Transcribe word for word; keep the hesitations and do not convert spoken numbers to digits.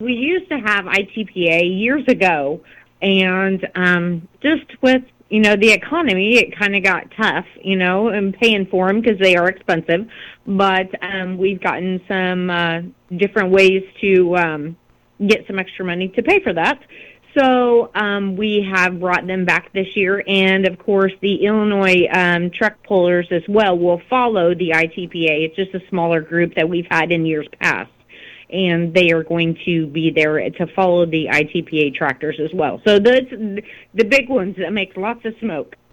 we used to have I T P A years ago, and um, just with, you know, the economy, it kind of got tough, you know, and paying for them because they are expensive. But um, we've gotten some uh, different ways to um, get some extra money to pay for that. So um, we have brought them back this year, and of course the Illinois um, truck pullers as well will follow the I T P A. It's just a smaller group that we've had in years past, and they are going to be there to follow the I T P A tractors as well. So that's the big ones that make lots of smoke.